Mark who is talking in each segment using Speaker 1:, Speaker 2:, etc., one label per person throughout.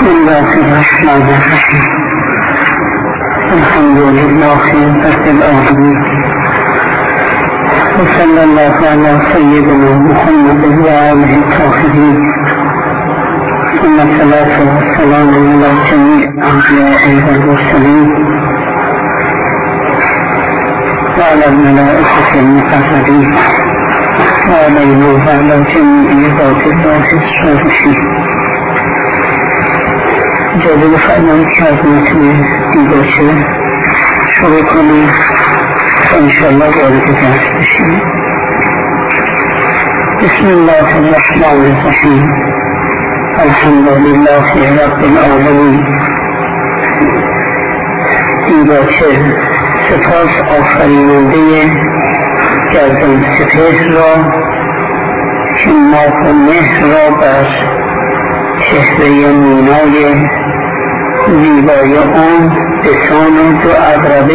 Speaker 1: الله الرحمن الرحیم. الحمد لله رب العالمین و صلی الله علی سیدنا محمد و آله الطاهرین ثم الصلاة والسلام علی جمیع الانبیاء والمرسلین و علی الملائکة المقربین و علینا و علی جمیع عباد الله الصالحین. اجازه بفرمایید که از متن دیباچه شروع کنیم و انشاءالله وارد درس بشیم. بسم الله الرحمن الرحیم. الحمد لله رب العالمین. دیباچه سپاس آفریننده گردن سپهر را که ماه و مهر را بر چهره مینای زیبای آن به سان دو عقربه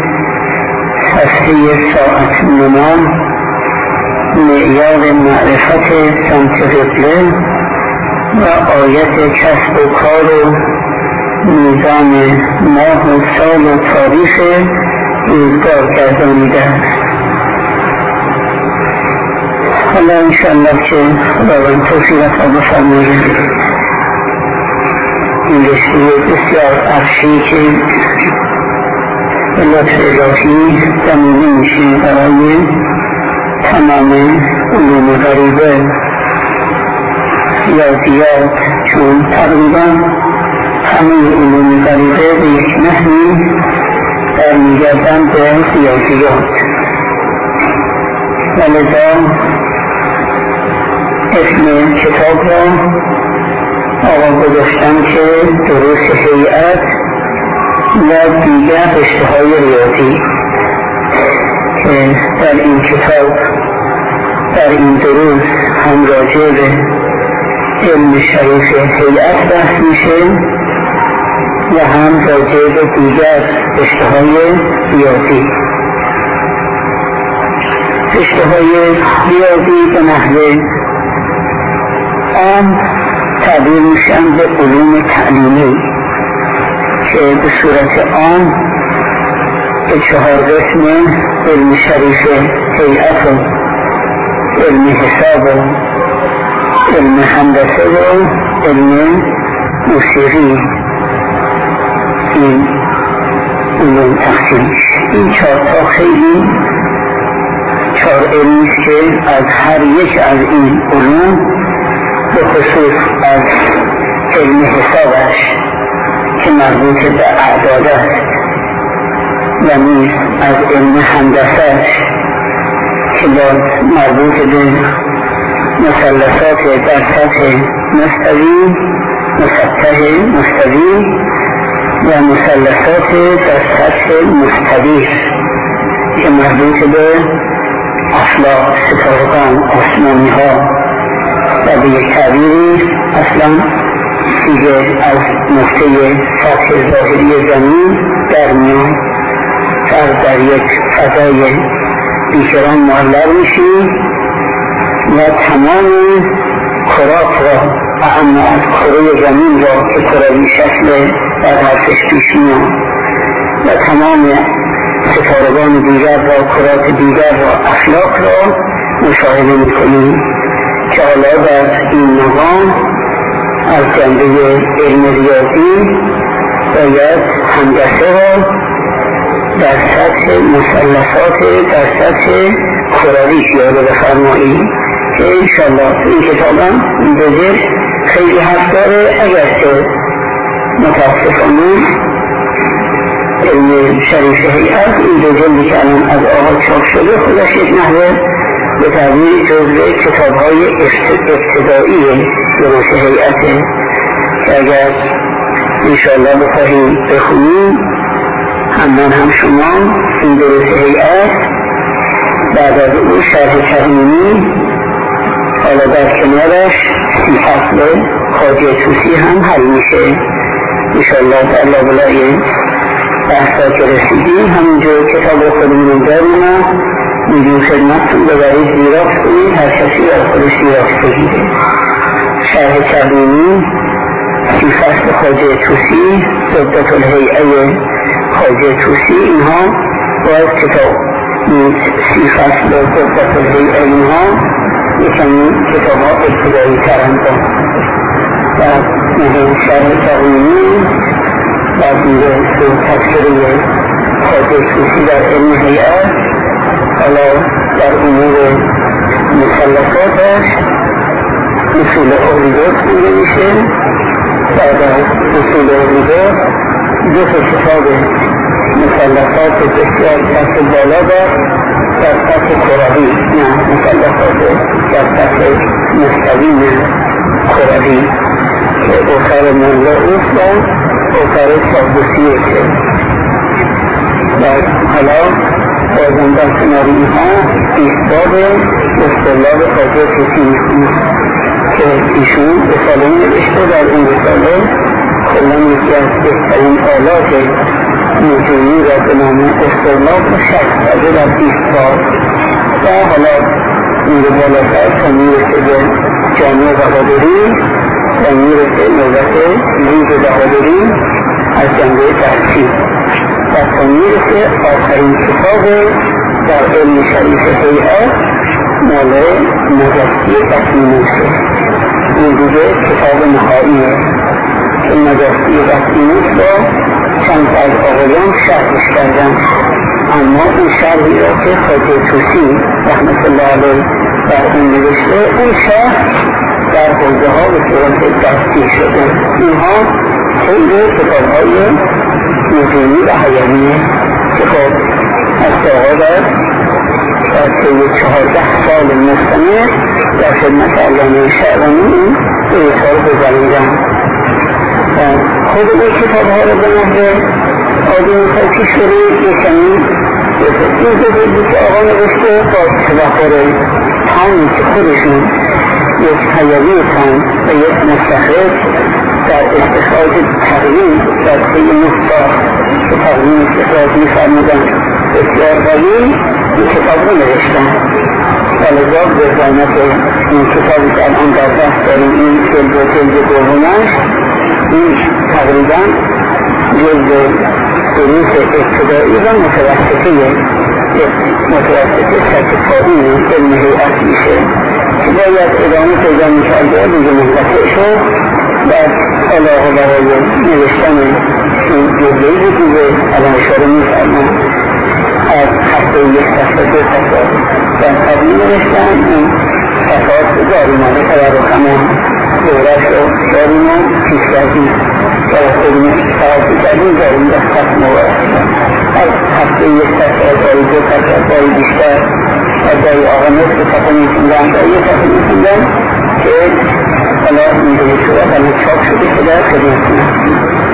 Speaker 1: صفحه ساعت نما معیار معرفت سمت قبله و آیت کسب و کار و میزان ماه و سال و تاریخ روزگار گردانیده است. حالا انشاءالله که خداوند توفیق عطا بفرماید این رشته بسیار افشی که به لطف الهی زمینی میشه برای تمام علوم غریبه ریاضیات، چون تقریبا همه علوم غریبه به یک نحوی برمیگردن به ریاضیات و لذا اسم کتاب را آقا گذاشتم که دروس هیئت و دیگر رشته‌های ریاضی که در این کتاب در این دروس هم راجع به علم شریف هیئت بحث میشه و هم راجع به دیگر رشته‌های ریاضی. رشته‌های ریاضی به نحو عام تعبیر میشن به علوم تعلیمی که به صورت عام به 4 قسم علم شریف هیئت و علم حساب و علم هندسه و علم موسیقی این علوم تقسیم. این 4 تا خیلی 4 علمی که از هر یک از این علوم به خصوص از علم حسابش که مربوط به اعداد است و نیز از علم هندسهش که باز مربوط به مثلثات در سطح مستوی، مسطح مستوی و مثلثات در سطح مستدیر که مربوط به افلاک، ستارگان، آسمانی ها و به یک تعبیری اصلا دیگه از نقطه سطح ظاهری زمین در میان در یک فضای بیکران معلق میشی و تمام کرات را اما از کره زمین را که کروی شکل در حرفش پیش میان و تمام ستارگان دیگر را، کرات دیگر را، افلاک را مشاهده میکنی که حالا در این مقام از جنبه علم ریاضی باید هندسه را در سطح مثلثات در سطح کروی یاد بفرمایی که انشاءالله این کتابم بزرگ خیلی حرف داره، اگرچه متاسفانه علم شریف هیئت این بزرگی که الان از آقا چاپ شده خودش یک نحوه به تعبیر جزء کتاب‌های ابتدایی دروس هیئت که اگر انشاءالله بخواهیم بخونیم هم من هم شما این دروس هیئت بعد از او شرح تقنینی حالا در کنارش 30 فصل خواجه توسی هم حل میشه انشاءالله در لابلای بحثا که رسیدیم. همینجور کتاب خودمون داریم میدون خدمتتون ببرید زیراکس کنید، هر کسی از خودش زیراکس بگیره. شرح تقنینی 30 اصل خواجه توسی، ضبط الهیئه خواجه توسی، اینها باید کتاب 30 فصل ضبط الهیئه اینها یکمی کتاب ها ابتدایی ترند و مهم شرح تقویمی و دیگه تذکره خواجه توسی در علم هیئه، حالا در امور مثلثاتش اصول اولیگوس میگه میشه. بعد از اصول اولیگوس دو کتاب مثلثات بسیار سطح بالا در سطح کروی، نه مثلثات در سطح مستقیم کروی که اوتر مولا اوست و اوتر سابوسیه که حالا بازم در کناری اینها ایستاد اصطلاح خواجه توسی میخونه که ایشون رساله نوشته. در این رساله کلن یکی از بهترین آلات نجومی را به نام اصطلاح و شرح کرده در ایستاد و حالا میره بالاتر تا میرسه به جامعه بهادری و میرسه نوبت لیگ بهادری از جنبه درسی و تا میرسه آخرین کتاب در علم شریف هیئت مال مجستی بطینوسه. این دیگه کتاب نهاییه که مجستی بطینوس را چند از آقایان شرحش کردن، اما این شرحی را که خواجه توسی رحمت الله علیه در اون نوشته، اون شرح در حوزه ها به صورت دستی شده. اینها خیلی کتاب های نجومی و حیانیه که خب از آقا در 14 سال مستمر در خدمت علامه شعبانی این رساله گذاریدن و خود این کتاب ها را به نحو عادی مترکی شده یکمی این بزرگی که آقا نوشته با تبخور تامی که خودشون یک حیوی تام و یک مستخرج در استخراج تقویم در طی مختار که تقویم استخراج می‌فرمودن بسیار قوی این کتاب رو نوشتن و لذا به زحمت این کتابی که الان در دست داریم این جلد و جلد دومش این تقریبا جلد دروس ابتدایی و متوسطه سرکفایی علم هیئت میشه که باید ادامه پیدا میکرده دیگه منقطع شد و علاقه برای نوشتن این جلدهی رو دیگه الان اشاره میفرمم از هفته یک صفحه دو صفحه در قبلی نوشتن این صفحات داریم آنه تبرکمه دورش رو داریم و پیش کردیم و خودمون صفحاتی کردیم داریم در خط مبارک از هفته یک صفحه داری دو صفحه داری بیشتر و داری آقا نصف صفحه میتوندن داری یک صفحه میتوندن که حالا میدونی شده همه چاپ شده که در خدمت کنم.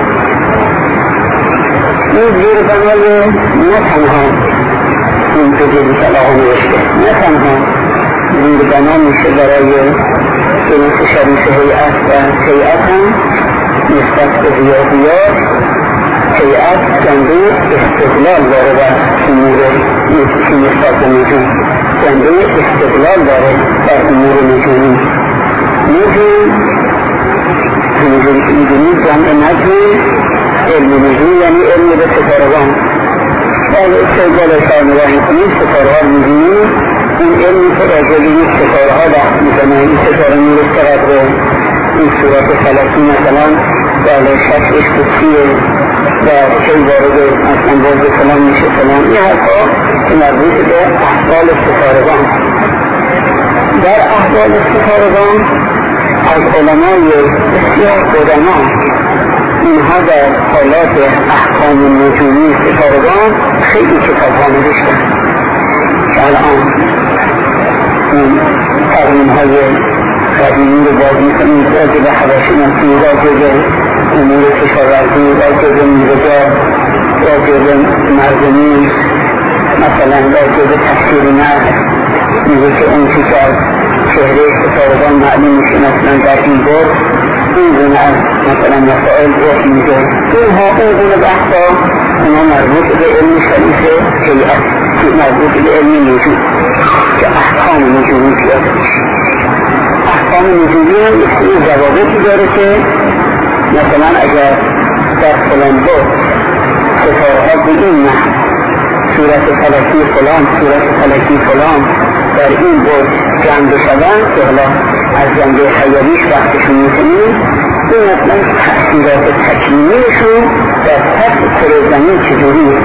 Speaker 1: این زیر بنای نه تنها این تجربی که آقا نوشته نه تنها زیر بنا میشه برای دروس شریف هیئت و هیئت هم نسبت به ریاضیات هیئت جنبه استقلال داره در امور نسبت به نجوم جنبه استقلال داره در امور نجومی. نجوم همونجوری که میدونید جمع نجوم علم نجوم یعنی علم به ستارگان و که بالای سر نگاه میکنید ستارها میدونید این علمی که راجع به این ستارها بحث میکنه این ستاره میرسه قدر این صورت فلکی مثلا بالای شکلش بسیه و چه وارد مثلا باز فلان میشه فلان این حرفا که مربوط به احوال ستارگان. در احوال ستارگان از علمای بسیار قدما اینها در حالات احکام نجومی ستارگان خیلی کتاب ها نوشتن که الان این تقویم های قدیمی رو باز میکنیم راجع به حواشناسی راجع به امور کشاورزی راجع به میوه‌جات راجع به مرزمی مثلا راجع به تفسیر نقل میگه که اون چیز از چهره ستارگان معلوم میشه مثلا در این بود این گونه از مثلا مسائل رو میگه اینها اون گونه بحثا اونا مربوط به علم شریف هیئت که مربوط به علم نجوم که احکام نجومی پیاده میشه. احکام نجومی هم یکی ضوابطی داره که مثلا اگر در فلان بود ستارها به این نحو صورت فلکی فلان صورت فلکی فلان در این بود جمع بشوند که حالا از جنبه خیالیش وقتشون میکنیم این اصلا تأثیرات تکلیمیشون در سطح کره زمین چجوریه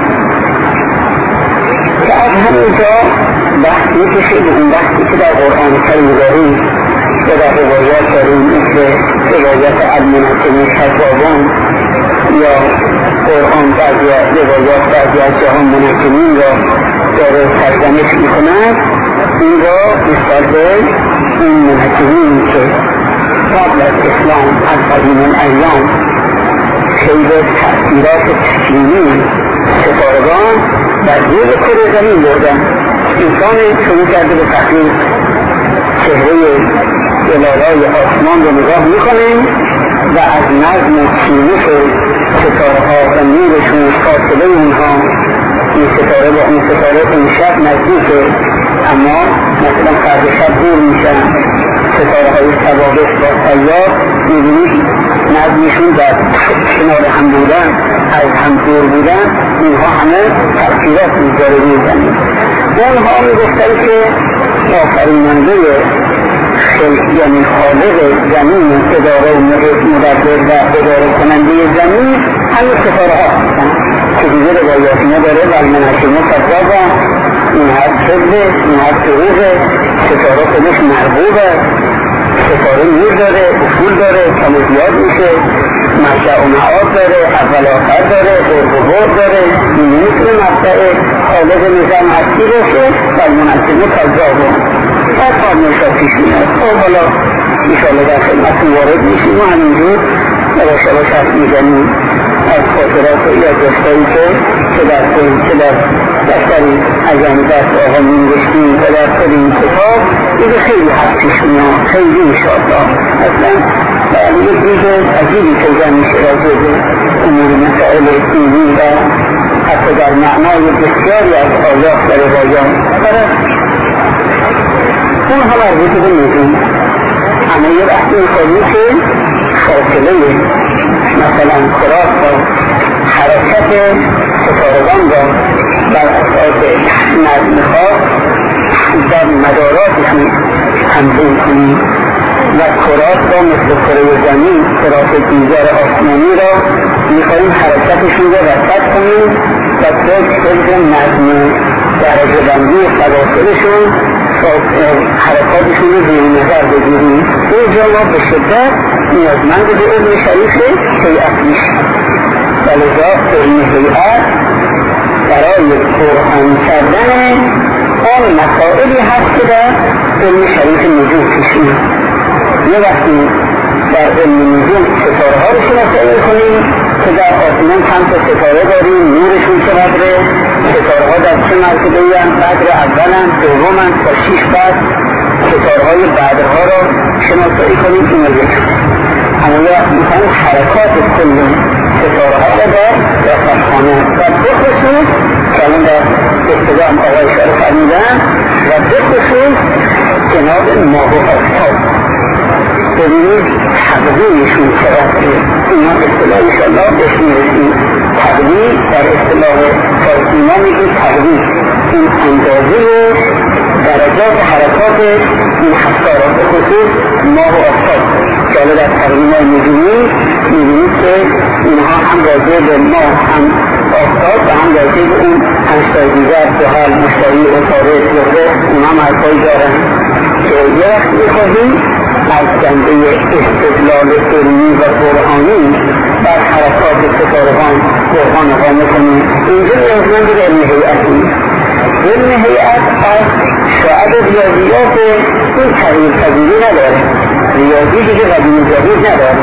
Speaker 1: که از همینجا بحث میکشه به اون بحثی که در قرآن کریم داریم و در روایات داریم مثل روایت المنجم کذابان یا قرآن بعضی روایات بعضی از جهان منجمین را داره سرزنش میکند این را نسبت به این منجمین که قبل از اسلام از قدیم الایام خیلی تأثیرات تکلیمی ستارگان در روی کره زمین بردن انسان شروع کرده به تحقیق چهره جلالای آسمان رو نگاه میکنیم و از نظم چینش ستارها و نورشون فاصله اونها این ستاره با اون ستاره اون شب نزدیکه اما مثلا فرد شب دور میشن ستاره های ثوابت با سیار میبینید نظمشون در کنار هم بودن از هم دور بودن اینها همه تأثیرات میذاره میزنید اونها میگفتن که آفریننده یعنی خالق زمین اداره و مدبر و اداره کننده زمین همین ستاره ها هستن که دیگه روایات نداره و المنجم کذابان این هر کذبه این هر دروغه ستاره خودش مرغوبه ستاره نور داره اصول داره کم زیاد میشه مشع و معاد داره اول آخر داره قرب و برد داره این میتونه مبدع خالق نظام هستی باشه و المنجم کذابان هر کار نشد پیش میاد خب حالا ایشالا در خدمتون وارد میشیم و همینجور یواش یواش حرف میزنیم از خاطرات و یادداشتهایی که در دفتری ایام دست آقا می‌نوشتیم و در خود این کتاب دیگه خیلی حرف پیش میاد خیلی انشاءالله اصلا یک دیگه عجیبی پیدا میشه راجع به امور مسائل دینی و حتی در معنای بسیاری از آیات و روایات اونها مربوط به موضوع اما یه وقتی می‌کنی که فاصله مثلا کراس و حرکت ستارگان را بر اساس نظم خاص در مداراتشون تنظیم کنی و کراس را مثل کره زمین کراس دیگر آسمانی را می‌خواهیم حرکتشون را رصد کنیم و طبق نظم درجه بندی فواصلشون حرکاتشون رو زیر نظر بگیریم اینجا ما به شدت نیازمند به علم شریف هیئت میشیم و لذا علم هیئت برای قرآن کردن آن مسائلی هست که در علم شریف نجوم پیش میاد یه وقتی در علم نجوم ستاره ها رو شناسایی کنیم که در آسمان چند تا ستاره داریم نورشون چقدره ستاره ها در چه مرتبه هم قدر اولن دومن تا 6 بعد ستاره های بعدها رو شناسایی کنیم این رو اما یه وقت میکنیم حرکات کل ستاره ها رو در رصدخانه و بخصوص که الان در ابتدا هم آقای اشاره فرمودن و بخصوص جناب ماه و آفتاب ببینید تقدیرشون چقدره اینا اصطلاح انشاءالله بهش میرسیم تقدیر در اصطلاح فارسی ما میگیم تقدیر این اندازه درجات حرکات این حسارات به خصوص ماه و آفتاب که حالا در تقدیم های نجومی میبینید که اینها هم راجع به ماه هم آفتاب و هم راجع به اون همشتای دیگر زحل مشتری عطارد زهره اونها مرزهایی دارن که یه وقت میخواهیم از جنبه استدلال علمی و قرآنی بر حرکات ستارگان قرآن اقامه کنیم اینجا نیازمند به علم هیئتی علم هیئت از شاید ریاضیات این تغییر پذیری نداره ریاضی دیگه قدیم جدید نداره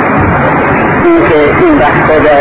Speaker 1: این که این بحثا در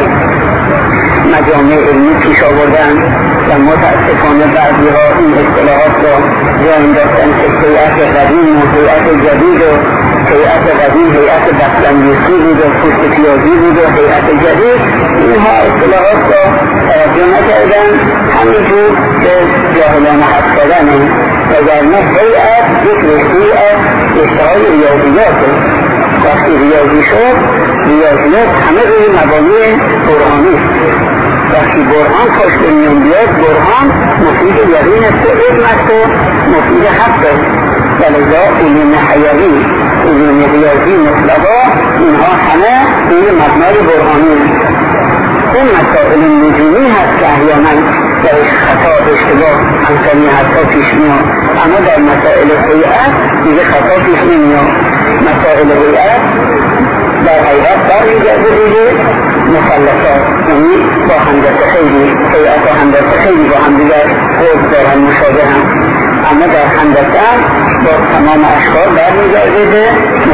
Speaker 1: مجامع علمی پیش آوردن و متاسفانه بعضی ها این اصطلاحات را جا انداختن که هیئت قدیم و هیئت جدید و هیئت قدیم هیئت بطلمیسی بود و پوست پیازی بود و هیئت جدید اینها اصطلاحات را توجه نکردن همینجور به جاهلانه حد کردن وگرنه هیئت یک رشته از رشته‌های ریاضیاته وقتی ریاضی شد، ریاضیات همه روی مبانی برهانی. وقتی برهان پشت میان بیاد، برهان مفید یقین است و علم است و مفید حق است. ولذا علم حیوی، علم ریاضی مطلقا، اینها همه روی مبنای برهانی است. اون مسائل نجومی هست که احیانا درش خطا اشتباه همسانی حتی پیش میاد، اما در مسائل هیئت دیگه خطا پیش نمیاد. مسائل هیئت در حقیقت برمیگرده دیگه مثلثات، یعنی با هندسه خیلی هیئت و هندسه خیلی با هم دیگر قرب دارن، مشابه هم، اما در هندسه با تمام اشکال برمیگرده به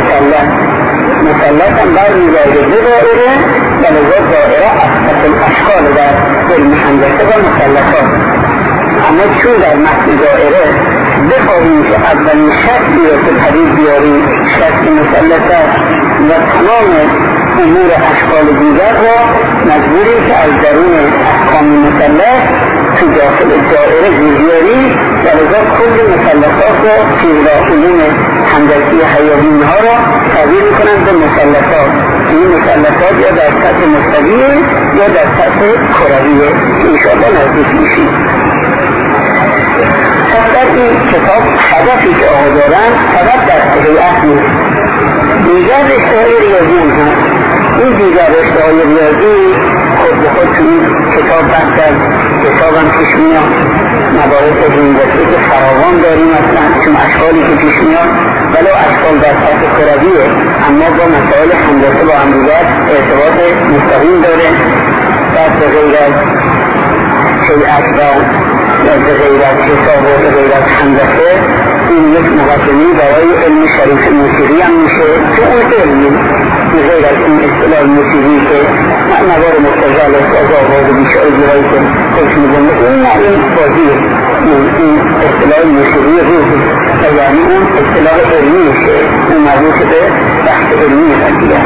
Speaker 1: مثلث هم برمیگرده به دائره، ولذا دائره اصفت الاشکال در علم هندسه و مثلثات. اما چون در متن دائره بخواهیم که اولین شکلی را که پدید بیاریم شکل مثلثات و تمام امور اشکال دیگر را مجبوریم که از درون احکام مثلث تو داخل دائره بیاریم، ولذا کل مثلثات را که علوم هندسی حیوی ها را تبدیل میکنند به مثلثات. این مثلثات یا در سطح مستویه یا در سطح کرویه که انشاءالله نزدیک میشیم. در این کتاب هدفی که آقا دارن فقط در هیئت نیست، دیگر رشته‌های ریاضی هم هست. این دیگر رشته‌های ریاضی خود به خود توی کتاب بحث کتاب هم پیش میاد، مباحث هندسی که فراوان داریم اصلا، چون اشکالی که پیش میاد ولو اشکال در سطح کرویه اما با مسائل هندسی با هم دیگر ارتباط مستقیم داره. به غیر از هیئت و به غیر از حساب و به غیر از هندسه، این یک مقدمه برای علم شریف موسیقی هم میشه که اون علمی به غیر از این اصطلاح موسیقی که نوار مختزل از آواز بیشاری هایی که خوش میدونه، این این بازیه، این اصطلاح موسیقی روحی و یعنی اون اصطلاح علمی میشه، اون مربوط به بحث علمی هستیه.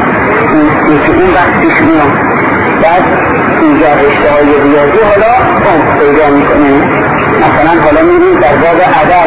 Speaker 1: این بحث پیش میان بعد اینجا رشته های ریاضی حالا اون پیدا میکنه. مثلا حالا میریم در باب عدد،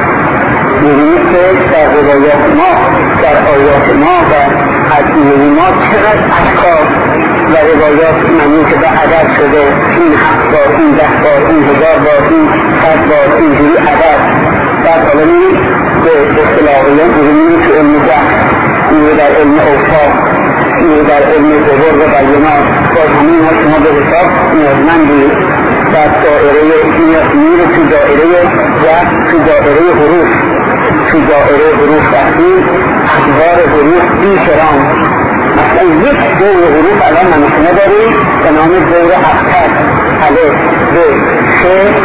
Speaker 1: میبینید که در روایات ما، در آیات ما و حدیث ما چقدر اشکال و روایات منوط به عدد شده، این 7 بار، این 10 بار، این 1000 بار، این 100 بار، اینجوری عدد. بعد حالا میریم به اصطلاحیان میبینید که علم جهر، میبینید در علم اوفاق، میبینید در علم زبر و بیانات، باز همین ها شما به حساب نیازمندی در دائره میره تو دائره و تو دائره حروف، تو دائره حروف وقتی اخبار حروف بیشران، مثلا یک دور حروف الان من شما داریم به نام دور افتر، الف، ب، ش،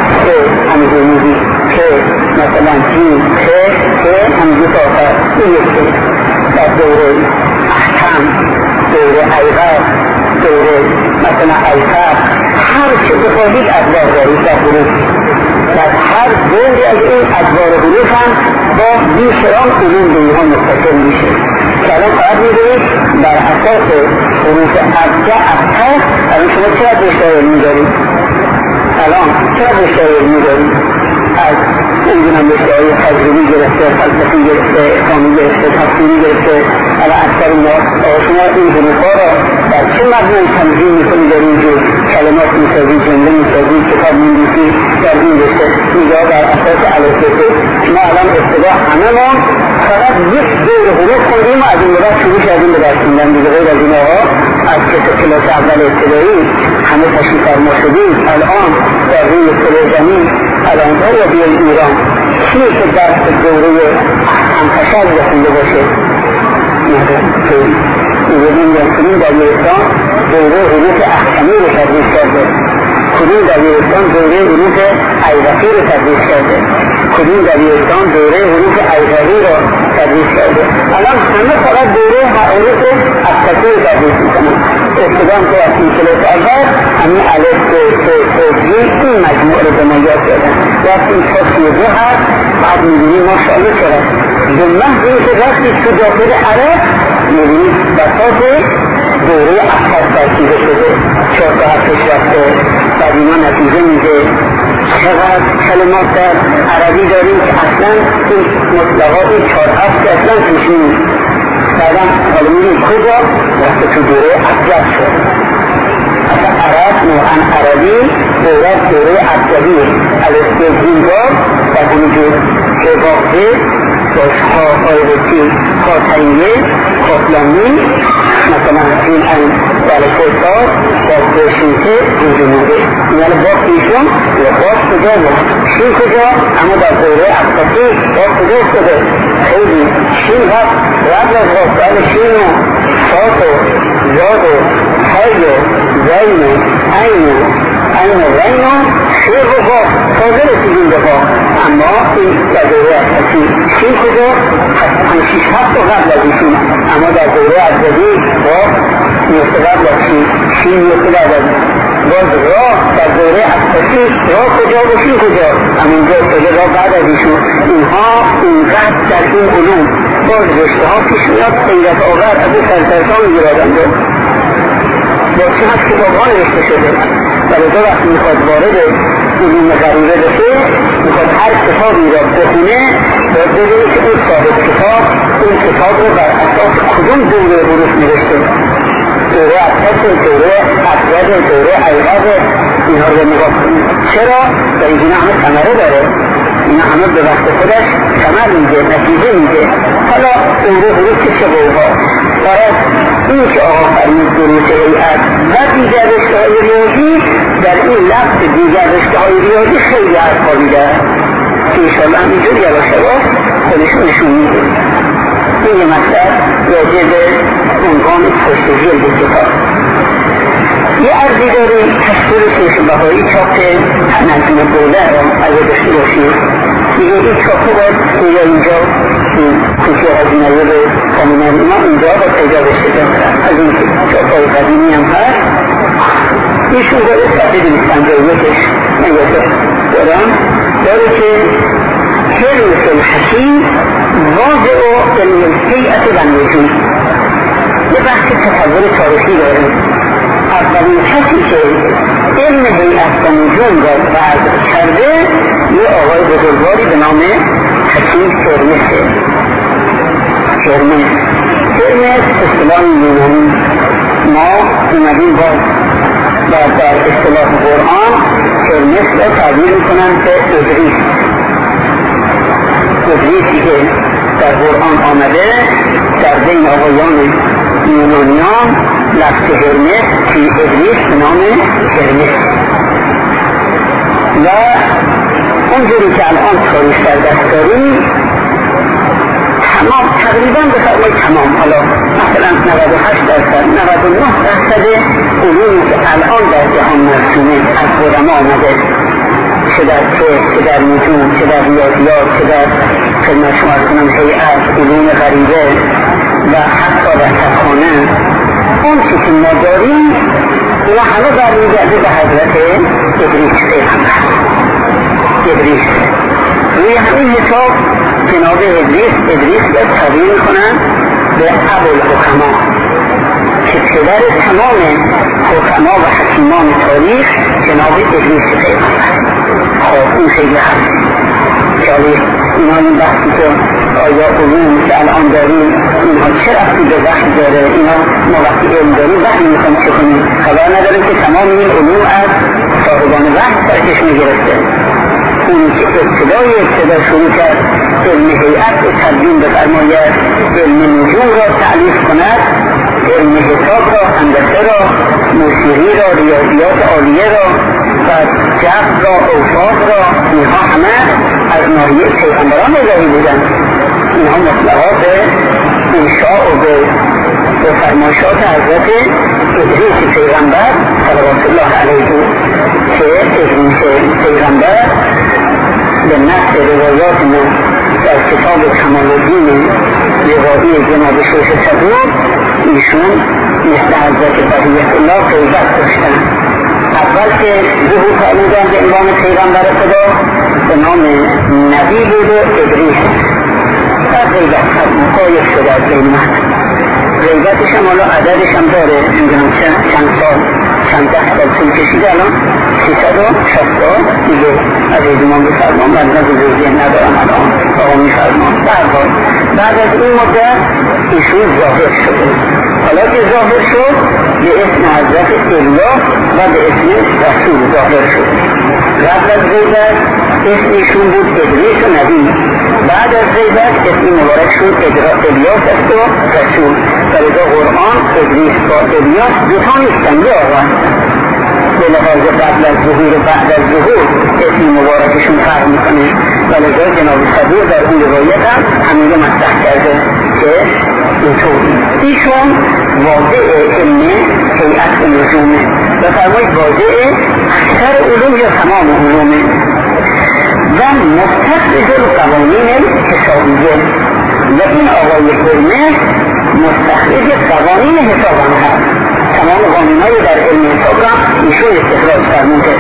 Speaker 1: س، همزونیدی، که مثلا جیم، که همزو تا آخر، این یک در دوره احکم، دوره ایغر، دوره مثلا ایفر، هر چه بخواهید ادوار دارید در حروف، در هر دوری از این ادوار حروف هم با بیشران علوم به اینها متصل میشه که الان فقط میدونید بر اساس حروف ابجه ابتر. الان شما چرا رشته علمی دارید؟ الان چرا رشته علمی دارید؟ از نمیدونم رشته‌های تجربی گرفته، فلسفی گرفته، اقامی گرفته، تفسیری گرفته، الان اکثر ما شما این حروف‌ها را در چه مبنای تنظیم می‌کنید؟ در اینجور کلمات می‌سازید، جمله می‌سازید، کتاب می‌نویسید در این رشته، اینجا بر اساس الفبه. ما الان اصطلاح همه ما فقط یک دور حروف خوندیم و از این بعد شروع کردیم به درس خوندن. دیگه غیر از اینها از کلاس اول ابتدایی همه تشریف فرما شدیم. الان در روی تلویزیونی الان یا بیای ایران چیه که درس دوره همتشار بخونده باشه؟ این کنیم در ایران دوره حروف احکمی رو تدریس کرده، کدوم در ایران دوره حروف ایوقی رو تدریس کرده، کدوم در ایران دوره حروف ایوقی رو تدریس کرده. الان همه فقط دوره حروف احکمی رو تدریس میکنن. ابتدان که از این کلاس اول همین الف جی این مجموعه رو به ما یاد دادن. وقتی این تا 32 هست بعد میبینیم ماشاءالله چرا به محض اینکه وقتی تو داخل عرب میبینید بساط دوره احکام ترکیبه شده، 4 تا حرفش رفته، بعد اینا نتیجه میده. چقدر کلمات در عربی داریم که اصلا این مطلقات این 4 حرف که اصلا توش نیست. بعدم علمی کجا وقتی تو دوره ابجد شد. اصلا عرب نوعا عربی دوره ابجدیه. الاسته زینگار و همینجور که واقعه باشها آیرسی خاطریه خاطلانی مثلا این در فرصار باز بشینته وجود یعنی باز ایشون یا باز کجا بود شین کجا اما در دوره ابجدی باز کجا شده خیلی شین وقت قبل از واقعال شین و سات و زاد و حی و زین و عین و رین و شیر و باز تازه رسیدیم به باز اما این در دوره ابجدی شین کجا هم 6 هفت قبل از ایشون اما در دوره ابجدی باز میفته قبل از شین میفته بعد از باز راه در دوره ابجدی راه کجا و شین کجا همینجا افتاده راه بعد از ایشون اینها اینقدر در این علوم باز رشته ها پیش میاد غیرت آور از این سرسرسان میگیرادند با چه هست کتاب ها نوشته شده ولی دو وقت میخواد وارد علوم غریبه بشه میخواد هر کتابی را بخونه باید ببینی که اون صاحب کتاب اون کتاب رو بر اساس کدوم دوره حروف نوشته دوره ابجد دوره ابجد دوره ایقاظ اینها رو نگاه کنید چرا؟ و این همه ثمره داره اینا همه به وقت خودش ثمر میده نتیجه میده حالا دوره حروف چه بوها برای این که آقا فرمود دروس هیئت و دیگر رشته‌های ریاضی در این لفظ دیگر رشته‌های ریاضی خیلی حرفا میده که انشاءالله همینجور یواش یواش خودشون نشون میده این یه مطلب راجع به عنوان پشت جلد کتاب یه عرضی داریم تشکیل شیخ بهایی چاپ نظم دوله را اگه داشته باشید دیگه این چاپه باید توی اینجا کوچه هزینه به کامینان اینا اینجا با پیدا بشه از این چاپهای قدیمی هم هست ایشون داره صفحه 251ش نگاه دارم داره که حرمس الحکیم واضع و علم الهیئت و نجوم یه بحث تصور تاریخی داره اولین کسی که علم هیئت و نجوم را وضع کرده یه آقای بزرگواری به نام حکیم هرمسه هرمس اصطلاح یونانی ما اومدیم باز و در اصطلاح قرآن هرمس را تعبیر میکنن به ادریسی که در قرآن آمده در بین آقایان یونانیان لفظ هرمس که ادریس به نام هرمس و اونجوری که الان تاریخ در دست داریم تمام تقریبا بفرمایید تمام حالا مثلا 98% 99% علومی که الان در جهان مرسومه از قدما آمده چه در فقه چه در نجوم چه در ریاضیات چه در خدمت شما کنم هیئت علوم غریبه و حتی در تکانه اون چی که ما داریم اونا همه برمیگرده به حضرت ادریس پیغمبر ادریس روی همین حساب جناب ادریس را تعبیر میکنن به ابوالحکما که پدر تمام حکما و حکیمان تاریخ جناب ادریس پیغمبر خب این خیلی هست جالب اینا این بحثی که آیا علوم که الان داریم اینها چه رفتی به وحی داره اینا ما وقتی علم داریم وحی میخوام چه کنیم خبر نداریم که تمام این علوم از صاحبان وحی سرکش میگرفته اونی که ابتدا شروع کرد علم هیئت رو تبدیل بفرماید علم نجوم را تعلیف کند علم حساب را هندسه را موسیقی را ریاضیات عالیه را و جبر را اوصاف را اینها همه از ناحیه پیغمبران الهی بودند اینها مطلقات به انشاء و به فرمایشات حضرت ادریس پیغمبر صلوات الله علیه که ادریس پیغمبر به نصر روایات ما در کتاب کمال الدین روایی جناب شیخ صدوق ایشون مثل حضرت بقیت الله غیبت داشتن اول که ظهور فرمودن به عنوان پیغمبر خدا به نام نبی بود و ادریس و غیبت قایب شده از غیبت غیبتش هم حالا عددش هم داره نمیدونم چند سال چند 10 سال طول کشید رسید الان 360 دیگه از ایدمان بفرمان بعد از بزرگی ندارم الان آقا میفرمان بعد از این مدت ایشون ظاهر شده. حالا که ظاهر شد به اسم حضرت الله و به اسم رسول ظاهر شد. قبل از غیبت اسم ایشون بود ادریس و نبی، بعد از غیبت اسم مبارک شد الیاس است و رسول. در قرآن ادریس با الیاس دوتا نیستن، یه آقا به لحاظ قبل از ظهور و بعد از ظهور اسم مبارکشون فرق میکنه. ولذا جناب صدیق در اون روایت هم همین مطرح کرده که اینطور ایشون واضع علم هیئت نجومه و فرمایید واضع اکثر علوم یا تمام علومه و مستخرج القوانین حسابیه و این آقای هرمس مستخرج قوانین حساب هم هست. تمام قانونهای در علم حساب را ایشون استخراج فرموده.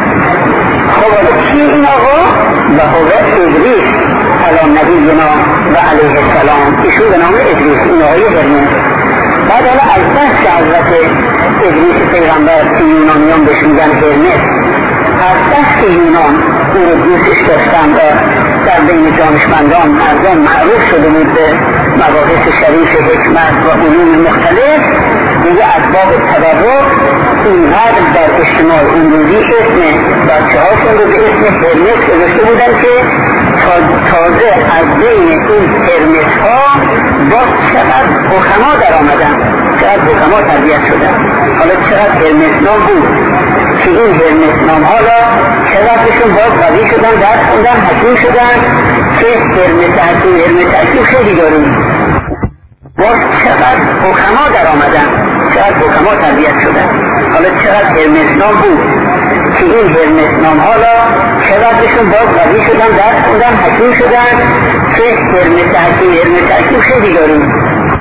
Speaker 1: خب حالا چی این آقا؟ و هو ادریس علی نبینا و علیه السلام، ایشون به نام ادریس، این آقای هرمس. بعد حالا از بس که حضرت ادریس پیغمبر که یونانیان بهش میگن هرمس، از بس که یونان او رو دوستش داشتن و در بین دانشمندان مردم معروف شده بود به مباحث شریف حکمت و علوم مختلف، دیگه اسباب تبرک اینقدر در اجتماع امروزی اسم بچه هاشون رو به اسم هرمس گذاشته بودن که تازه از بین این هرمس ها با چقدر حکما در آمدن، چقدر حکما تربیت شدن. حالا چقدر هرمس نام بود که این هرمس نام ها را چقدرشون باز قوی شدن، درس خوندن، حکیم شدن که هرمس حکیم خیلی داریم. باز چقدر حکما در آمدن، چقدر حکما تربیت شدن. حالا چقدر هرمس نام بود که این هرمس نام ها را چقدرشون باز قوی شدن، درس خوندن، حکیم شدن که هرمس حکیم خیلی داریم.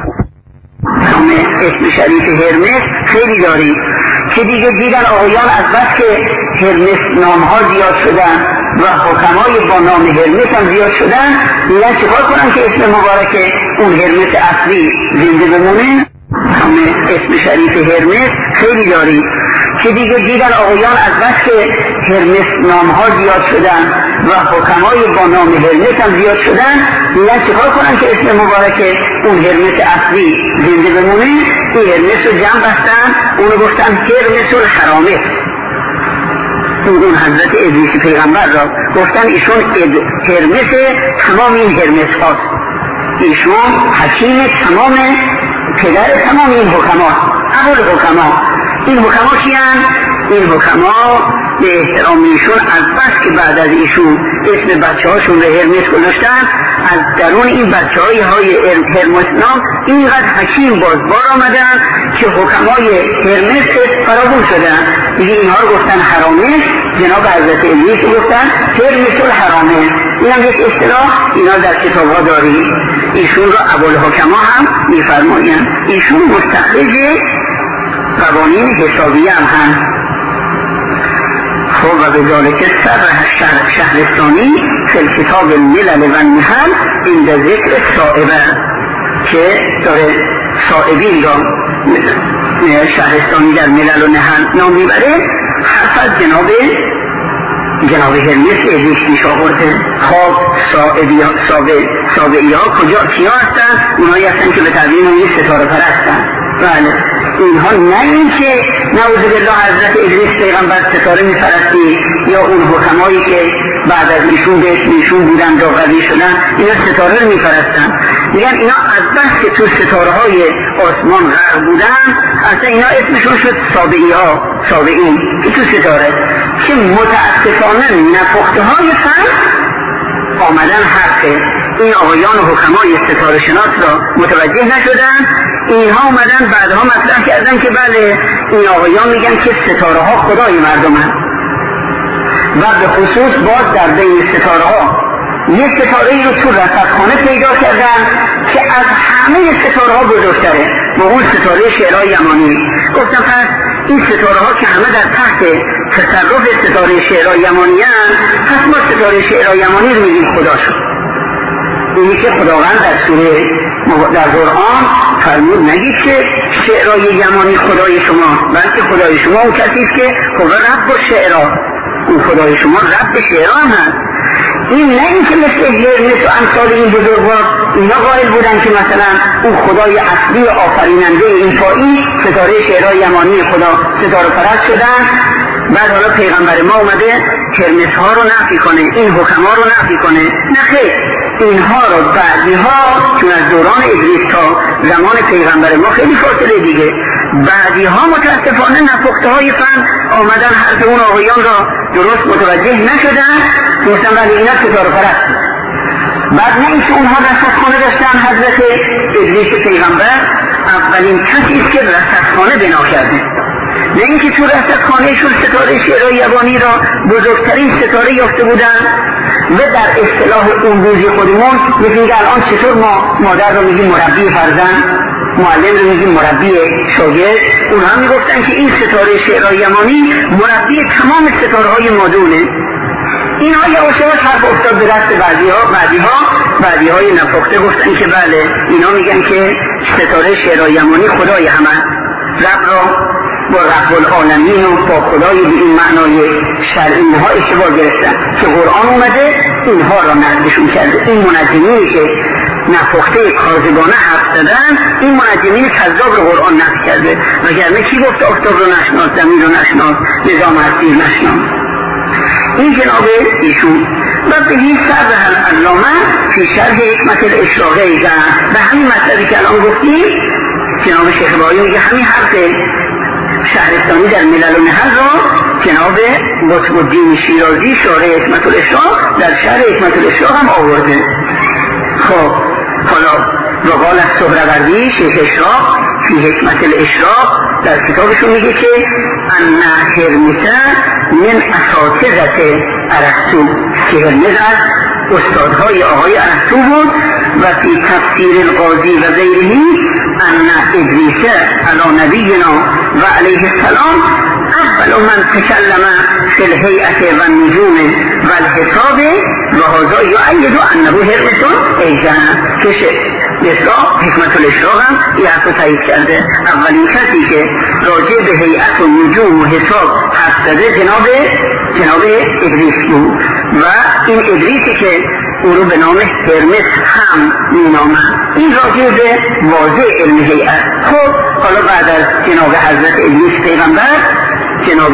Speaker 1: همه اسم شریف هرمس خیلی داریم که دیگه دیدن آقایان از بس که هرمس نام ها زیاد شدن و حکمای با نام هرمس هم زیاد شدن، میگن چکار کنن که اسم مبارک اون هرمس اصلی زنده بمونه. همه اسم شریف هرمس خیلی داریم که دیگه دیدن آقایان از بس که هرمس نام ها زیاد شدن و حکمای با نام هرمس هم زیاد شدن، میگن چکار کنن که اسم مبارک اون هرمس اصلی زنده بمونه. این هرمس رو جمع بستن، اونو گفتن هرمس الحرامه. اون حضرت ادریس پیغمبر را گفتن ایشون هرمس تمام این هرمس هاست، ایشون حکیم تمام، پدر تمام این حکما، اول حکما. این حکما کیان؟ این حکما به احترام ایشون از بس که بعد از ایشون اسم بچه هاشون به هرمس گذاشتن، از درون این بچه های هرمس نام اینقدر حکیم بازبار آمدن که حکمای هرمس فرابون شدن. دیگه اینها رو گفتن حرامه، جناب حضرت ادریس گفتن هرمس الحرامه. این هم یک اصطلاح اینا در کتاب ها داریم. ایشون رو ابوالحکما هم میفرمایند. ایشون مستخرج قوانین حسابیه هم هست. خب و به ذالک سر شهرستانی فی کتاب الملل و النحل عند ذکر صائبه که داره صائبین را شهرستانی در ملل و نحل نام میبره. حرف از جناب هرمس ادریس پیش آورده. خب صابئی ها کیا هستن؟ اونایی هستن که به تعبیر اونی ستاره پرستن. بله اینها نه این که نعوذ بالله حضرت ادریس پیغمبر ستاره میپرستی یا اون حکمایی که بعد از ایشون به اسم ایشون بودن دا قوی شدن اینا ستاره رو میپرستن. میگن اینا از بس که تو ستاره های آسمان غرق بودن اصلا اینا اسمشون شد صابئین که تو ستاره، که متاسفانه نپخته های فن آمدن حقه. این آقایان و حکمای ستاره شناس را متوجه نشدن، اینها آمدن بعدها مطرح کردن که بله این آقایان میگن که ستاره ها خدای مردم هست و به خصوص باز در بین ستاره ها یک ستاره ای رو تو رصدخانه پیدا کردن که از همه ستاره ها بزرگتره و اون ستاره شعرهای یمانی. گفتم پس این ستاره ها که همه در تحت تصرف ستاره شعرهای یمانی هست، پس ما ستاره شعرهای یمانی رو میگیم خدا شد. اینی که خداوند در سوره در قرآن فرمود نگید که شعرهای یمانی خدای شما، بلکه خدای شما اون کسی است که هو رب الشعرا، اون خدای شما رب شعرا هم هست. این نه این که مثل هرمس و امثال این بزرگوار اینا قائل بودن که مثلا اون خدای اصلی آفریننده اینفایی ستاره شعرهای یمانی خدا ستاره پرست شدن. بعد حالا پیغمبر ما اومده هرمس ها رو نفی کنه، این حکما رو نفی کنه. نه خیر، اینها رو بعدی ها، چون از دوران ادریس تا زمان پیغمبر ما خیلی فاصله دیگه، بعدی ها متاسفانه نپخته های فن آمدن حرف اون آقایان را درست متوجه نشدن، مثلا ولی اینا ستاره پرست. بعد نه اینکه اونها رصدخانه داشتن، حضرت ادریس پیغمبر اولین کسی است که رصدخانه بنا کرده. نه اینکه تو رصدخانهشون ستاره شعرهای یابانی را بزرگترین ستاره یافته بودن و در اصطلاح اون روزی خودمون میگیم الان چطور ما مادر رو میگیم مربی فرزند، معلم رو میگیم مربی شاگرد، اونها میگفتن که این ستاره شعرهای یابانی مربی تمام ستاره های مادونه. اینها یواش یواش حرف افتاد به دست بعدی های نپخته گفتن که بله، اینا میگن که ستاره شعرهای یابانی خدای همه، رب را با رب العالمین و با خدای به این معنای شرعی اینها اشتباه گرفتن که قرآن اومده اینها را نقدشون کرده. این منجمینی که نپخته کاذبانه حرف زدن، این منجمین کذاب رو قرآن نقد کرده. وگرنه کی گفت آفتاب رو نشناس، زمین رو نشناس، نظام هستی نشناس؟ این جناب ایشون و به این سر علامه فی شرح حکمت الاشراقی به همین مطلبی که الان گفتیم جناب شیخ بهایی میگه همین حرف شهرستانی در ملل و نهل را جناب قطب الدین شیرازی شارح حکمت الاشراق در شرح حکمت الاشراق هم آورده. خب حالا وقال از سهروردی شیخ اشراق فی حکمت الاشراق در کتابشون میگه که ان هرمس من اساتذه ارسطو، که هرمس از استادهای آقای ارسطو بود. و فی تفسیر القاضی و غیره ان ادریس علی نبینا و علیه السلام اول من تکلم فی الهیئة و النجوم و الحساب و هذا یؤید انه هرمس ایضا، که اسراق حکمت الاشراق هم این حرف رو تایید کرده. اولین کسی که راجع به هیئت و نجوم و حساب حرف زده جناب ادریس بود و این ادریسی که او رو به نام هرمس هم مینامد. این راجع به واضح علم هیئت. خب حالا بعد از جناب حضرت ادریس پیغمبر جناب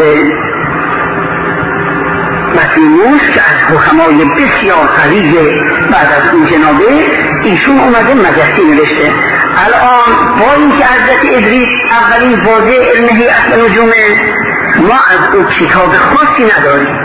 Speaker 1: بطلیموس که از حکمای بسیار قوی بعد از اون جنابه ایشون اومده مجستی نوشته. الان با این که حضرت ادریس اولین واضح علم هیئت و نجومه، ما از اون کتاب خاصی نداریم.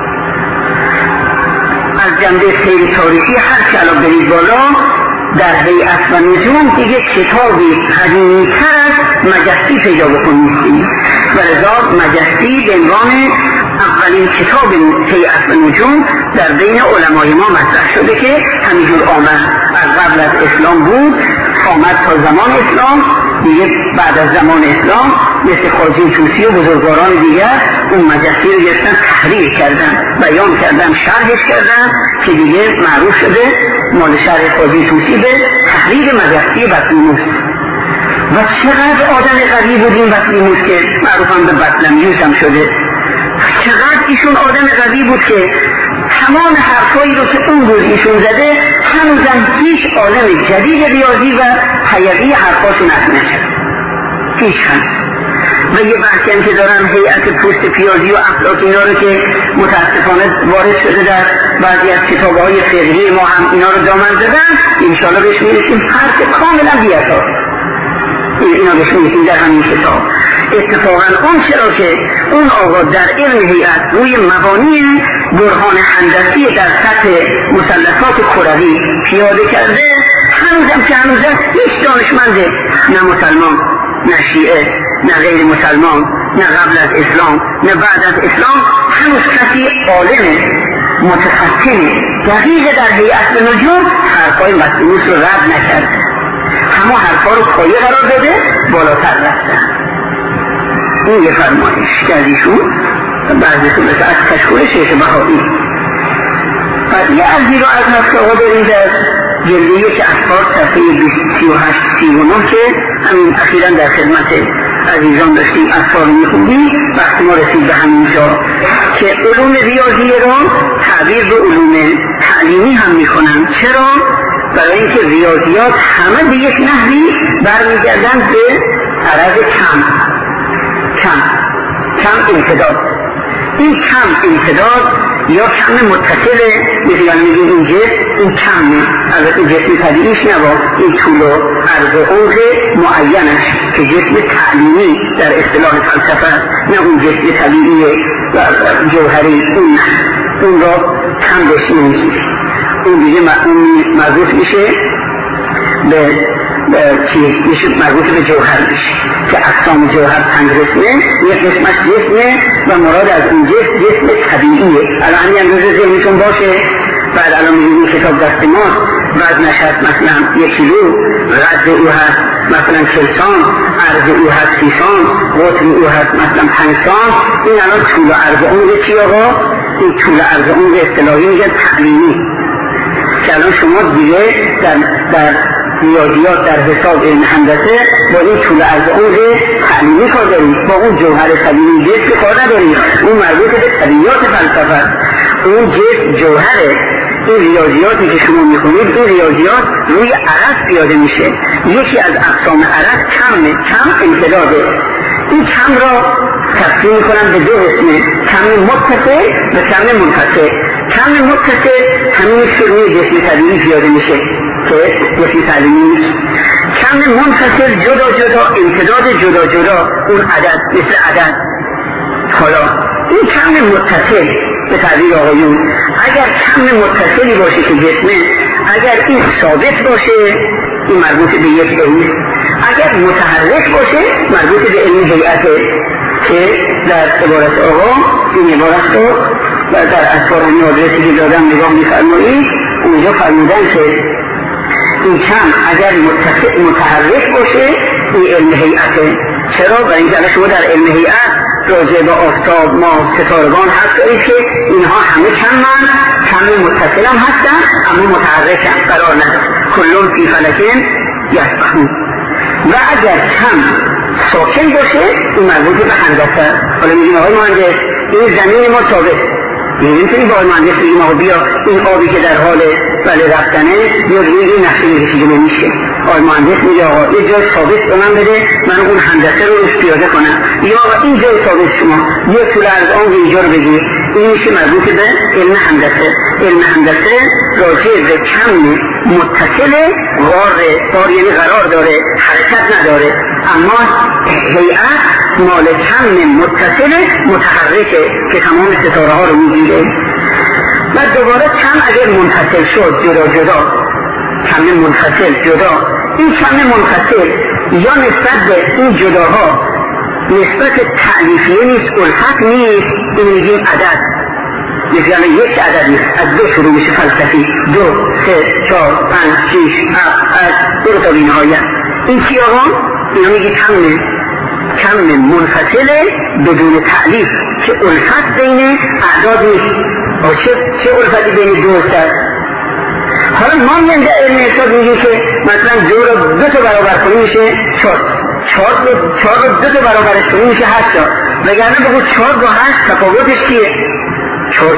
Speaker 1: از جنبه سیر تاریخی هر که الان برید بالا در هیئت و نجوم دیگه کتابی قدیمی‌تر از مجستی پیدا بکنید و لذا مجستی به عنوان اولین کتاب هیئت و نجوم در بین علمای ما مطرح شده که همینجور آمد. از قبل از اسلام بود، آمد تا زمان اسلام دیگه. بعد از زمان اسلام مثل خواجه طوسی و بزرگواران دیگر اون مجستی رو گرفتن تحریر کردن، بیان کردن، شرحش کردن که دیگه معروف شده مال شرح خواجه طوسی به تحریر مجستی بطلیموس. و چقدر آدم قوی بود این بطلیموس که معروفم به بطلمیوس هم شده. چقدر ایشون آدم قوی بود که تمام حرفایی رو که اون روز ایشون زده هنوزم هیچ عالم جدید ریاضی و حیقی حرفاشو نشد. هیچ هم. و یه بحثی هم که دارن هیئت پوست پیازی و افلاک اینا رو که متاسفانه وارد شده در بعضی از کتاب‌های فقهی ما هم اینا رو دامن زدن، انشاءالله بهش میرسیم. حرف کاملا بی‌اساس اینا بهش میرسیم در همین کتاب. اتفاقا اون چرا که اون آقا در علم هیئت روی مبانی برهان هندسی در سطح مثلثات کروی پیاده کرده، هنوزم که هنوزم هیچ دانشمند نه مسلمان نه شیعه نه غیر مسلمان نه قبل از اسلام نه بعد از اسلام هنوز کسی عالم متفطن دقیق در هیئت و نجوم حرفای بطلیموس رو رد نکرده. همه حرفا رو پایه قرار داده، بالاتر رفتن. این یه فرمایش کردیشون بعضیتون مثل از کشکول شیخ بهایی. یه عرضی رو از نفس آقا داریم در جلد 1 اخبار صفحه 38-39 که همین اخیراً در خدمت عزیزان داشتیم اخبار میخوندیم، وقتی ما رسید به همینجا که علوم ریاضی را تعبیر به علوم تعلیمی هم میکنن. چرا؟ برای اینکه ریاضیات همه به یک نحوی برمیگردن به عرض کم امتداد. این کم امتداد یا کم متصله، مثلا میگیم این جسم این کمه، البته جسم طبیعیش نبا، این طول و عرض و عمق معینش که جسم تعلیمی در اصطلاح فلسفه، نه اون جسم طبیعی و جوهری، اون را کم بهش نمیگیره. اون دیگه مربوط میشه به میشه مربوط به جوهر میشه که اقسام جوهر 5 قسمه، یک قسمش جسمه و مراد از اون جسم طبیعیه. الان همین اندازه ذهنتون باشه. بعد الان میگیم کتاب دست ماست، وزنش هست مثلا 1 کیلو، قد او هست مثلا 40 سانت، عرض او هست 30 سانت، قطر او هست مثلا 5 سانت. این الان طول و عرض عمق چی آقا؟ این طول و عرض عمق اصطلاحی میگن تعلیمی، که الان شما دیگه در ریاضیات در حساب علم هندسه با این طول عرض عمق تعلیمی کار دارید، با اون جوهر طبیعی جسم کار ندارید. اون مربوط به طبیعیات فلسفه، اون جسم جوهره. این ریاضیاتی که شما میخونید این ریاضیات روی عرض پیاده میشه. یکی از اقسام عرض کم امتداده. این کم را تقسیم میکنن به 2 قسمه، کم متصل و کم منفصل. کم متصل همین که روی جسم طبیعی پیاده میشه که جسم طبیعی. کم منفصل جدا امتداد جدا اون عدد مثل عدد. حالا این کم متصل به تعبیر آقایون، اگر کم متصلی باشه که جسمه، اگر این ثابت باشه این مربوط به یک علم، اگر متحرک باشه مربوط به علم هیئته که در عبارت آقا این عبارت رو در اسفارانی آدرسی که دادم نگاه می‌فرمایید، اونجا فرمودن که این کم اگر متحرک باشه این علم هیئته. چرا؟ برای اینکه شما در علم هیئت راجع به آفتاب، ماه، ستارگان هست دارید که اینها همه کم متصل هم هستن اما متحرک هم قرار ندارن. کلون فی فلکن یسبحون. و اگر کم ساکن باشه این مربوط به هندسه. حالا میگیم آقای مهندس این زمین ما ثابت، نمیتونی با مهندس بگیم آقا بیا این آبی که در حال رفتنه یا روی نقشه میکشیده نمیشه. آقای مهندس میگه آقا یه جای ثابت به من بده، من اون هندسه رو روش پیاده کنم. یا آقا این جای ثابت شما یه طول از آن اینجا رو بگیر. این میشه مربوط به علم هندسه. علم هندسه راجع به کم متصل غار یعنی قرار داره، حرکت نداره، اما هیئت مال کم متصل متحرکه که تمام ستاره ها رو میگیره. و دوباره کم اگر منفصل شد جدا کم منفصل جدا، این کم منفصل یا نسبت به این جداها نسبت تعلیفیه نیست، الفت نیست، این میگیم عدد. مثلا یک عدد نیست، از 2 شروع میشه فلسفی، 2 3 4 5 6 7 8 تا بی‌نهایت. این چی آقا؟ اینا میگی کم منفصله بدون تعلیف که الفت بین اعداد نیست. چه الفتی بین 2 و 3؟ حالا ما میگن در علم حساب میگیم که مثلا 2 رو 2 تا برابر کنیم میشه 4 رو 2 تا برابرش کنیم میشه 8 تا. وگرنه بگو 4 با 8 تفاوتش چیه؟ 4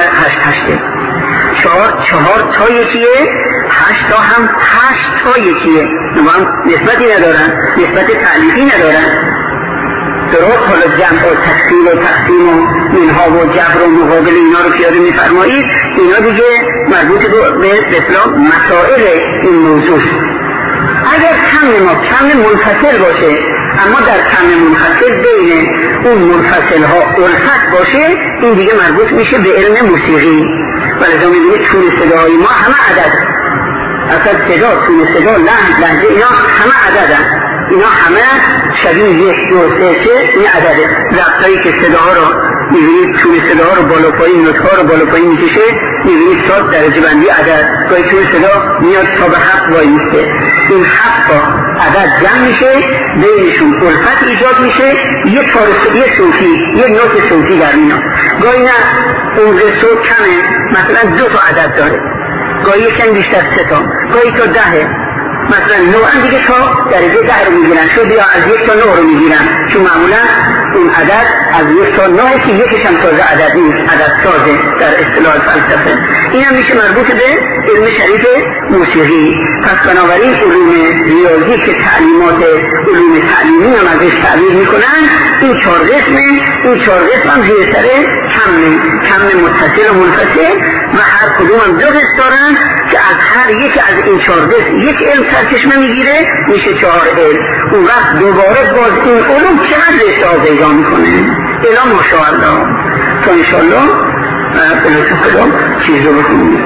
Speaker 1: 4 تا یکیه، 8 تا هم 8 تا یکیه. نسبتی ندارن، نسبت تعلیفی ندارن. درست حالا جمع و تکثیر و تقسیم و اینها و جبر و مقابل اینا رو پیاده میفرمایید، اینا دیگه مربوط به اصطلاح مسائل این موضوع. اگر کم منفصل باشه اما در کم منفصل بین اون منفصل ها الفت باشه، این دیگه مربوط میشه به علم موسیقی. ولذا میبینید طول صداهای ما همه عدد، اصلا صدا، طول صدا، لحظه اینا همه عددن. اینا همه شبیه 1 2 3 این عدده. ربطایی که صداها رو میبینید، طول صداها رو بالا پایین، نوت‌ها رو بالا پایین میکشه، میبینید 7 درجه بندی عدد. گاهی طول صدا میاد تا به 7 وای میسته. این 7 تا عدد جمع میشه، بینشون الفت ایجاد میشه، یه صوتی، یه نوت صوتی در میاد. گاهی نه اون صوت کمه، مثلا 2 تا عدد داره، گاهی یکم بیشتر 3 تا، گاهی تا 10. مثلا 9 دیگه تا درجه 10 رو میگیرن، شد یا از 1 تا 9 رو میگیرن، چون معمولا اون عدد از 1 تا 9 که یکش هم تازه عدد نیست، عدد سازه در اصطلاح فلسفه. این هم میشه مربوط به علم شریف موسیقی. پس بنابراین علوم ریاضی که تعلیمات علوم تعلیمی هم ازش تعبیر میکنن، این 4 قسم هم زیر سر کم متصل و منفصل و هر کدوم هم 2 قسم دارن که از هر یک از این 4 قسم یک علم سرچشمه میگیره، میشه 4 علم. اون وقت دوباره باز این علوم چقدر رشته پیدا میکنه الا ماشاءالله. تا انشاءالله بلوک خدا چیز رو بکنیم.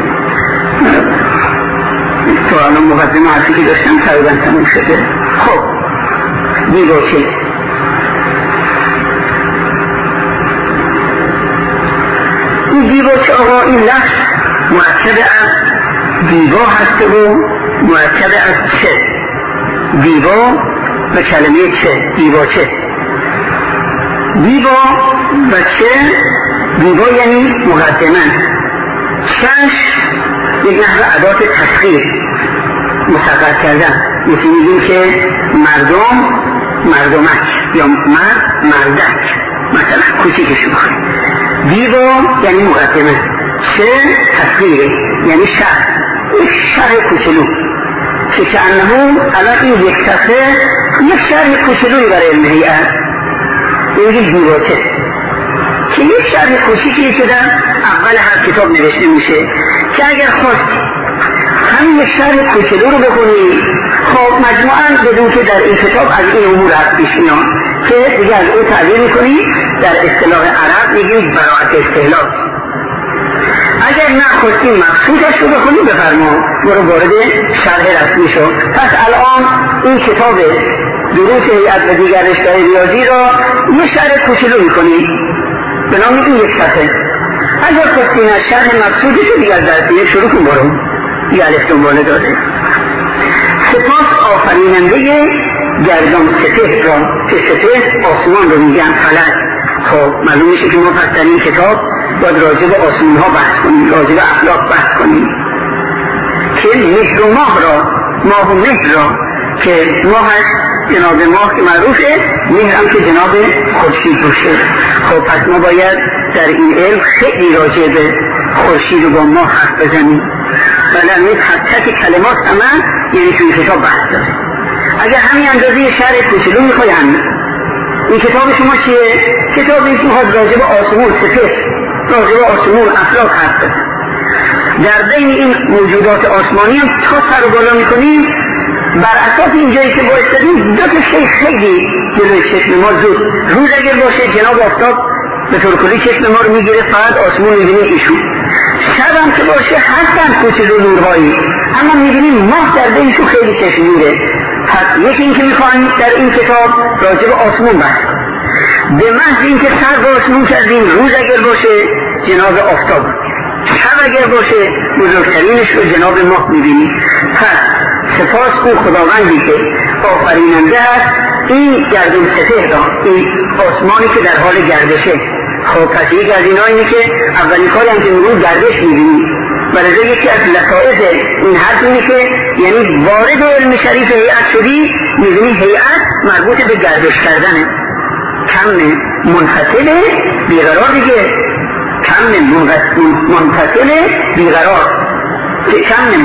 Speaker 1: تو الان مقدمه حرفی که داشتم تقریبا تموم شده. خب دیواچه این دیواچه آقا این لفظ مرکب از دیوا هست و مرکب از چه. دیوا و کلمه چه، دیواچه. دیوا و چه، دیوا یعنی مقدمه، چش یک نحو ادات تسخیر مصغر کردن، مثل میگیم که مردم مردمک یا مردک مثلا کوچیکش بخواه. دیوا یعنی مقدمه، چه تسخیره یعنی شرح کوچلو که انه الان این یک صفحه یک شرح کوچلوی برای علم هیئت اینجور دیواچه که یک شرح کوچیکی که در اول هر کتاب نوشته میشه که اگر خواست همین یک شرح کوچلو رو بخونی، خب مجموعاً بدون که در این کتاب از این امور هست پیش میان که دیگه از اون تعبیر میکنی در اصطلاح عرب میگیم براعت استهلاک. اگر نخواستی مقصودش رو بخونی بفرما، برو وارد شرح رسمی شو. پس الان این کتاب دروس هیئت و دیگر رشته ریاضی را یه شرح کوچولو میکنی به نام این یک صفحه. اگر خواستی از شرح مقصودش رو دیگر درسیه شروع کن، برو یه الف دنباله داره. سپاس آفریننده گردان سپهر را که سپهر آسمان رو میگن فلک. خب معلوم میشه که ما پس در این کتاب باید راجع به آسمان ها بحث کنیم، راجع به اخلاق بحث کنیم که مهر و ماه و مهر را که ماه هست جناب ماه که معروفه، مهر هم که جناب خورشید باشه. خب پس ما باید در این علم خیلی راجع به خورشید و با ماه حرف بزنیم و در این حقیقت کلمات همه یعنی توی کتاب بحث داره. اگر همین اندازه شرح کوچولو میخوایم، این کتاب شما چیه؟ کتاب این شما راجع به آسمون سپهر، راجع به آسمون افلاک حرف بزن. در بین این موجودات آسمانی هم تا سر و بالا میکنیم، بر اساس اینجایی که بایستدیم 2 تا شیء خیلی جلوی چشم ما زود. روز اگر باشه جناب آفتاب به طور کلی چشم ما رو میگیره، فقط آسمون میبینیم ایشون. شب هم که باشه هستن کوچولو نورهایی، اما میبینیم ماه در بینشون خیلی چشم میره. پس یکی این که میخوایم در این کتاب راجع به آسمون بحث کنیم. به محض این که سر به آسمون کردیم، روز اگر باشه جناب آفتاب، شب اگر باشه بزرگترینش رو جناب ماه میبینی. پس سپاس اون خداوندی که آفریننده است این گردون سپهر، این آسمانی که در حال گردشه. خب پس یک از اینا اینه که اولین کاری هم که میبینی گردش میبینی. برای یکی از لطائف این حرف اینه که یعنی وارد علم شریف هیئت شدی، میبینی هیئت مربوط به گردش کردنه. کم منفصل بیقرار دیگه، کم منفصل بیقرار، کم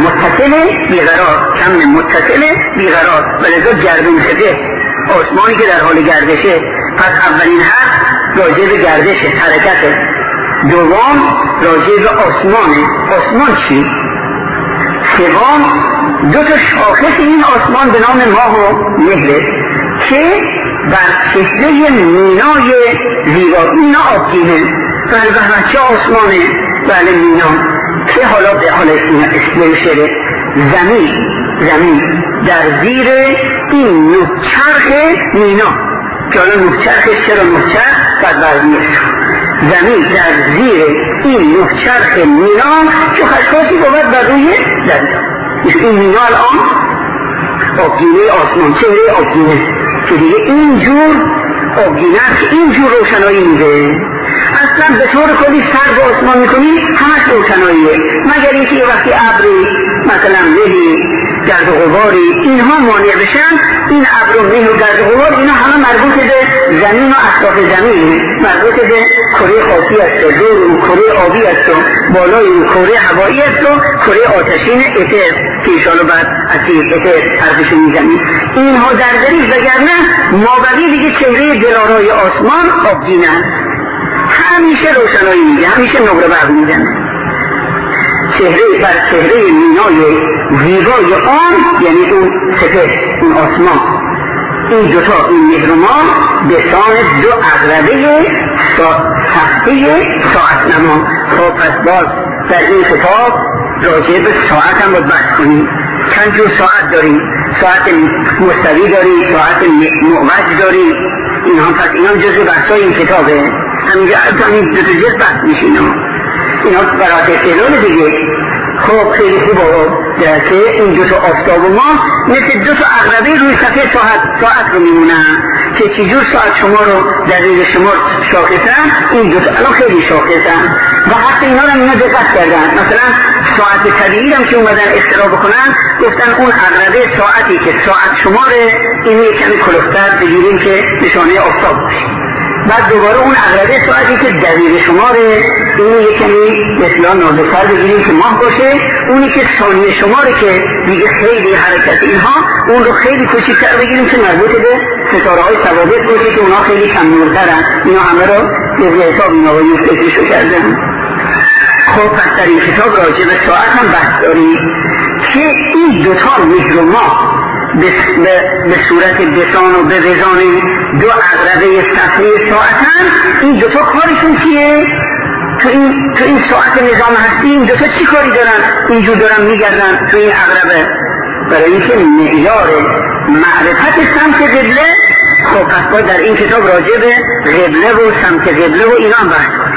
Speaker 1: متصل بیقرار ولذا گردون شده آسمانی که در حال گردشه. پس اولین حرف راجع به گردشه، حرکته. دوم راجع به آسمانه، آسمان چی؟ سوم 2 تا شاخص این آسمان به نام ماه و مهره که بر چهره مینای زیبا، مینا آبگینه بر چه آسمانه؟ بله مینا که حالا به حال اسم شده زمین در زیر این نوچرخ مینا که حالا نوچرخ چرا نوچرخ بر برمیست زمین در زیر این نوچرخ مینا که خشخاصی بود بر روی زمین. این مینا الان آبگینه آسمان، چهره آبگینه که دیگه اینجور آبگینه که اینجور روشنایی میده. اصلا به طور کلی سر به آسمان میکنی همش روشناییه، مگر اینکه یه وقتی ابری مثلا زهی گرد و غباری اینها مانع بشن. این ابر و مه و گرد و غبار اینا همه مربوط به زمین و اطراف زمین، مربوط به کره خاکی است و دور و کره آبی است و بالای و کره هوایی است و کره آتشین اتر که ایشالو بعد اصیل اتر حرفشو میزنی. اینها در دریش وگرنه مابقی دیگه چهره دلارای آسمان آبگینن، همیشه روشنایی میگه، همیشه نقره برق میزنه. چهره بر چهره مینای زیبای آن یعنی اون سپهر، اون آسمان، این دوتا، این مهر و ماه به سان دو عقربه سخته ساعت نما. خب پس باز در این کتاب راجع به ساعت هم باید بحث کنیم. چند جور ساعت داریم، ساعت مستوی داریم، ساعت معوج داریم، اینها پس اینا جزء بحثای این کتابه. همینجا همین دو تا جز بحث میشه اینا برای استدلال دیگه. خب خیلی خوب در که این دو تا آفتاب و ماه مثل دو تا عقربه روی صفحه ساعت رو میمونن که چجور ساعت شما رو در روی شما شاخصن، این دو تا الان خیلی شاخصن و حتی اینا رو اینا دقت کردن. مثلا ساعت طبیعی هم که اومدن اختراع بکنن گفتن اون عقربه ساعتی که ساعت شماره اینو یک کمی کلفتر بگیریم که نشانه آفتاب باشه. بعد دوباره اون عقربه ساعتی که دقیقه شماره اینو یک کمی مثلا نازک‌تر بگیریم که ماه باشه. اونی که ثانیه شماره که دیگه خیلی حرکت اینها اون رو خیلی کوچیک‌تر بگیریم که مربوط به ستاره‌های ثوابت باشه که اونها خیلی کم نورترن. اینا همه رو به حساب این آقایی فکرشو کردن. خب پس در این کتاب راجع به ساعت هم بحث داریم که این دوتا مهر و ماه به صورت بسان و به وزان دو عقربه صفحه ساعتن. این دوتا کارشون چیه؟ تو این ساعت نظام هستی این دوتا چی کاری دارن؟ اینجور دارن میگردن تو این عقربه برای اینکه معیار معرفت سمت قبله. خب پس باید در این کتاب راجع به قبله و سمت قبله و اینا بحث کنیم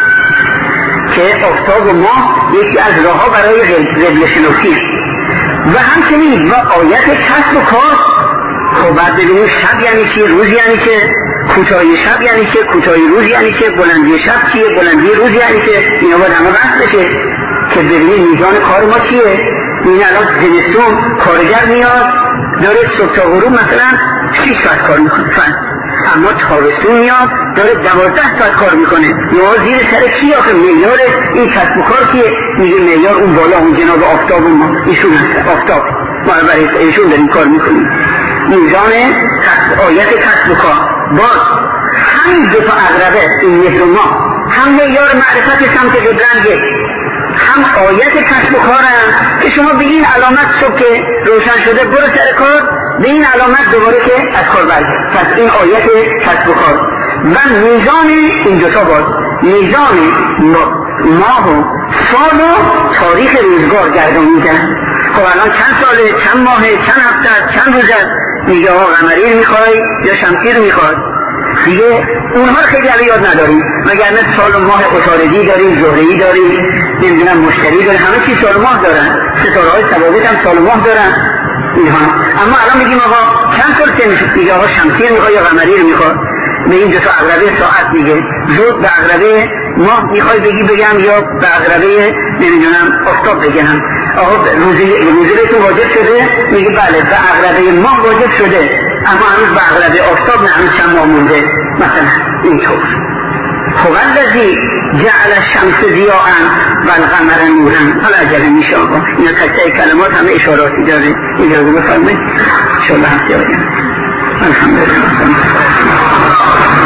Speaker 1: که آفتاب و ماه یکی از راه‌ها برای قبله شناسی و همچنین و آیت کسب و کار. خب بعد ببینیم شب یعنی چی، روز یعنی چه، کوتاهی شب یعنی چه، کوتاهی روز یعنی چه، بلندی شب چیه، بلندی روز یعنی چه. اینا باید همه بحث بشه که ببینیم میزان کار ما چیه. این الان زمستون کارگر میاد داره صبح تا غروب مثلا 6 ساعت کار میکنه اما تابستون میاد داره 12 ساعت کار میکنه. یا زیر سر کی آخه معیار این کسب و کار کیه؟ میگه معیار اون بالا اون جناب آفتاب ما ایشون هست. آفتاب ما برای ایشون داریم کار میکنیم. میزان آیت کسب و کار باز همین دو تا عقربه این مهر و ماه هم معیار معرفت سمت قبلن هم آیت کسب و کارن که شما به این علامت صبح که روشن شده برو سر کار، به این علامت دوباره که از کار برگرد. پس این آیت کسب و کار و میزان این دوتا باز میزان ماه و سال و تاریخ روزگار گردانیدن. خب الان چند ساله، چند ماهه، چند هفته، چند روزه، میگه آقا قمری میخوای یا شمسی رو میخوای دیگه. اونها خیلی الان یاد نداریم وگرنه سال و ماه عطاردی داریم، زهره‌ای داریم، نمیدونم مشتری داریم، همه چی سال و ماه دارن. ستاره‌های ثوابت هم سال و ماه دارن اینها. اما الان میگیم آقا چند سال سن، میگه آقا شمسی رو میخوای یا قمری رو میخوای. به این دو تا عقربه ساعت میگه زود به عقربه ماه میخوای بگم یا به عقربه نمیدونم آفتاب بگم. آقا روزه بهتون واجب شده؟ میگه بله به عقربه ماه واجب شده اما هنوز به عقربه آفتاب نه، هنوز چند ماه مونده مثلا اینطور. هو الذی جعل الشمس ضیاء و القمر نورا. حالا عجله میشه آقا اینا تک کلمات همه اشاراتی داره. اجازه بفرمایید ان شاء الله هفته آینده. الحمدلله.